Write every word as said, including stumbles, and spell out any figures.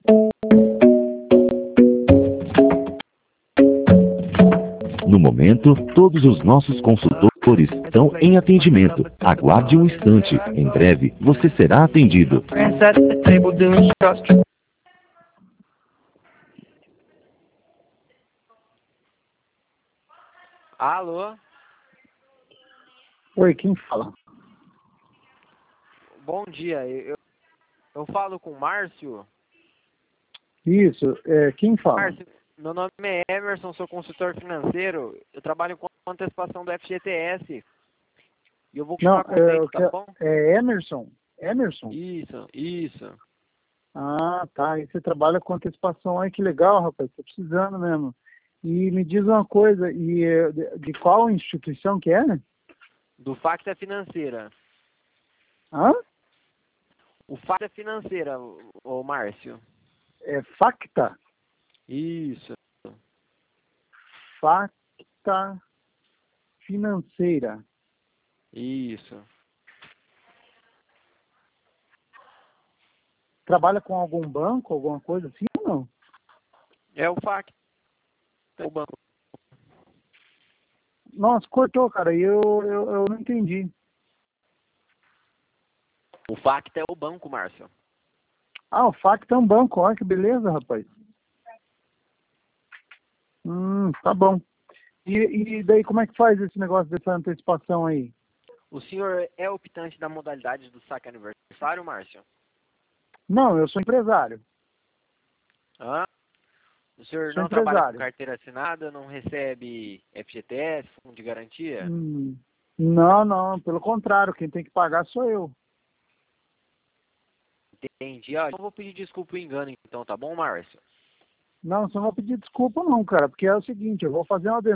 No momento, todos os nossos consultores estão em atendimento. Aguarde um instante. Em breve, você será atendido. Alô? Oi, quem fala? Bom dia. Eu, eu falo com o Márcio. Isso, é, quem fala? Márcio, meu nome é Emerson, sou consultor financeiro. Eu trabalho com antecipação do F G T S. E eu vou Não, continuar com o é, tempo, tá que- bom? é Emerson? Emerson? Isso, isso. Ah, tá. E você trabalha com antecipação aí, que legal, rapaz. Tô precisando mesmo. E me diz uma coisa, e é, de, de qual instituição que é, né? Do Facta Financeira. Hã? O Facta Financeira, ô Márcio. É Facta? Isso. Facta Financeira. Isso. Trabalha com algum banco, alguma coisa assim ou não? É o Facta, o banco. Nossa, cortou, cara, e eu, eu, eu não entendi. O Facta é o banco, Márcio. Ah, o Facta é um banco, olha que beleza, rapaz. Hum, tá bom. E, e daí como é que faz esse negócio dessa antecipação aí? O senhor é optante da modalidade do saque aniversário, Márcio? Não, eu sou empresário. Hã? O senhor Sou não trabalha com empresário. carteira assinada, não recebe F G T S, fundo de garantia? Hum, não, não, pelo contrário, quem tem que pagar sou eu. Entendi. Ó, então eu vou pedir desculpa o engano, então, tá bom, Márcio? Não, você não vai pedir desculpa não, cara, porque é o seguinte, eu vou fazer uma